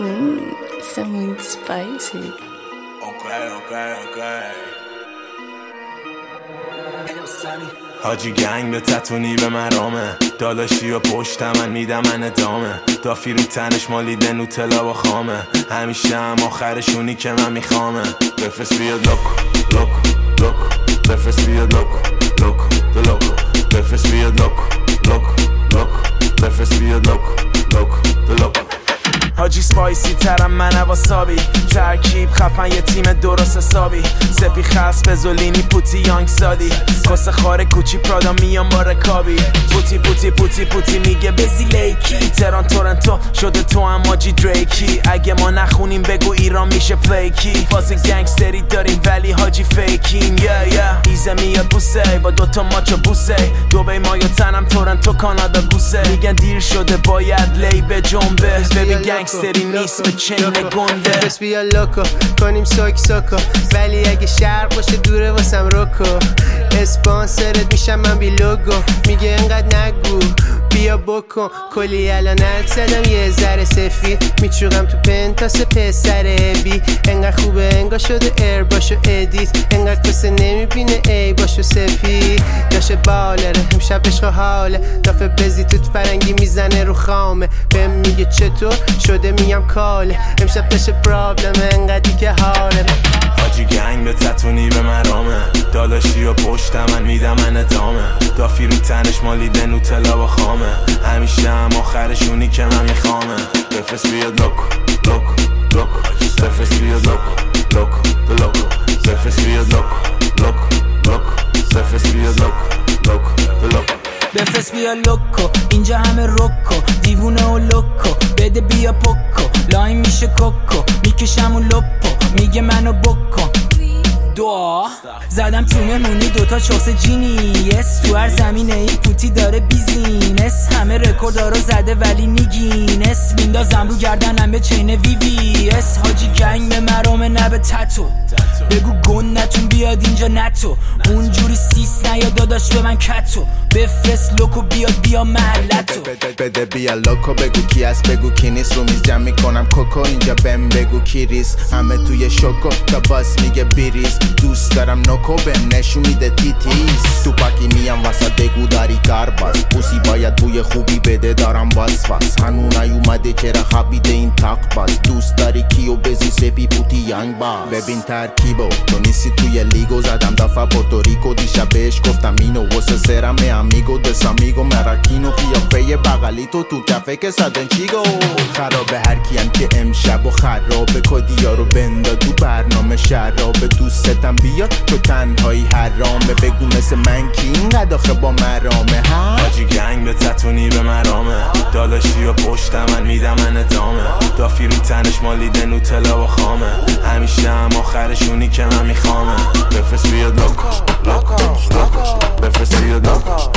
Something spicy. Okay. حاجی گنگ به تتونی به مرامه داداشی و پشت من میدم من ادامه دافی رو تنش مالیده نوتلا و خامه همیشه هم آخرشونی که من میخوامه بفرست بیاد لوکو بفرست بیاد لوکو بفرست بیاد لوکو بفرست بیاد لوکو حاجی سپایسی ترم من واسابی ترکیب خفن یه تیم درست حسابی سپی خاص بزولینی پوتی یانگ سادی کس خاره کوچی پرادا میام با رکابی پوتی میگه بزی لیکی تهران تورنتو شده تو هم حاجی دریکی اگه ما نخونیم بگو ایران میشه پلیکی فاز گنگستری داریم ولی حاجی فیکیم ایزه میاد بوسه با دوتا ماچو بوسه دوبی مایو تنم تورنتو کانادا گوسه میگن دیر شده باید لی به جنبه ببین گنگستری نیست به چین گنده بس بیا لوکو کنیم سوکو ولی اگه شرق باشه دوره واسم روکو اسپانسرت میشم من بی لوگو میگه انقدر نگو بیا بکن کلی الان زدم یه ذره سفید میچوغم تو پنتاس پسر بی انقدر خوبه انگار شده ایر باشو ادیت انقدر کسه نمیبینه ای باشو سفید داشه بالره امشب عشق حاله دافه بزی توت فرنگی میزنه رو خامه بهم میگه چطور شده میگم کاله امشب داشه پرابلمه انقدری که حاله حاجی گنگ به تتونی به مرامه داداشی و پشت من میدم من ادامه دافی رو تنش مالیده نوتلا و خامه همیشه هم آخرشونی که من میخوامه بفرست بیاد لوکو بفرست بیاد لوکو بفرست بیاد لوکو بفرست بیاد لوکو بفرست بیا لوکو اینجا همه روکو دیوونه و لوکو بده بیا پوکو لاین میشه کوکو میکشم و لپو میگه منو بکن دعا زدم تو مهمونی دوتا چوس جینیس تو هر زمینه این پوتی داره بیزینس همه رکوردا رو زده ولی نیگینس میندازم رو گردنم به چین VVS حاجی گنگ به مرامه نه به تتو بگو گندتون بیاد اینجا نتو اونجوری سیس نیا داداش به من کتو بفرست لوکو بیاد بیا محلتو بده بیا لوکو بگو کی است بگو کی نیست رو میز جمع میکنم کوکو اینجا بهم بگو کی ریس همه توی شوکو تا باس میگه بیریز دوست دارم نوکو بهم نشون میده تیتیز تو پاکی میام واسه دگو داری کار باز پوسی باید بوی خوبی بده دارم باز هنون نیومده چرا خبیده این تاق باز دوست داری کیو بزی سپی پوتی یانگ باز ببین ترکیبو تو نیستی توی لیگو زدم دفعه پورتوریکو دیشب بهش گفتم اینو واسه سرم امیگو دسامیگو مراکینو قیافه بغلی تو کفه که صدن چیگو خرابه هر کیم که امشب و خرابه کدیا رو بندا تو برنامه شرابه دوستتم بیاد تو تنهایی حرامه بگو مثل من کی اینقدر آخه با مرامه حاجی گنگ به تتونی به مرامه داداشی و پشت من میدم من ادامه دافی رو تنش مالیده نوتلا و خامه همیشه هم آخرشونی که من میخوامه بفرست بیاد لوکو بفرست بیاد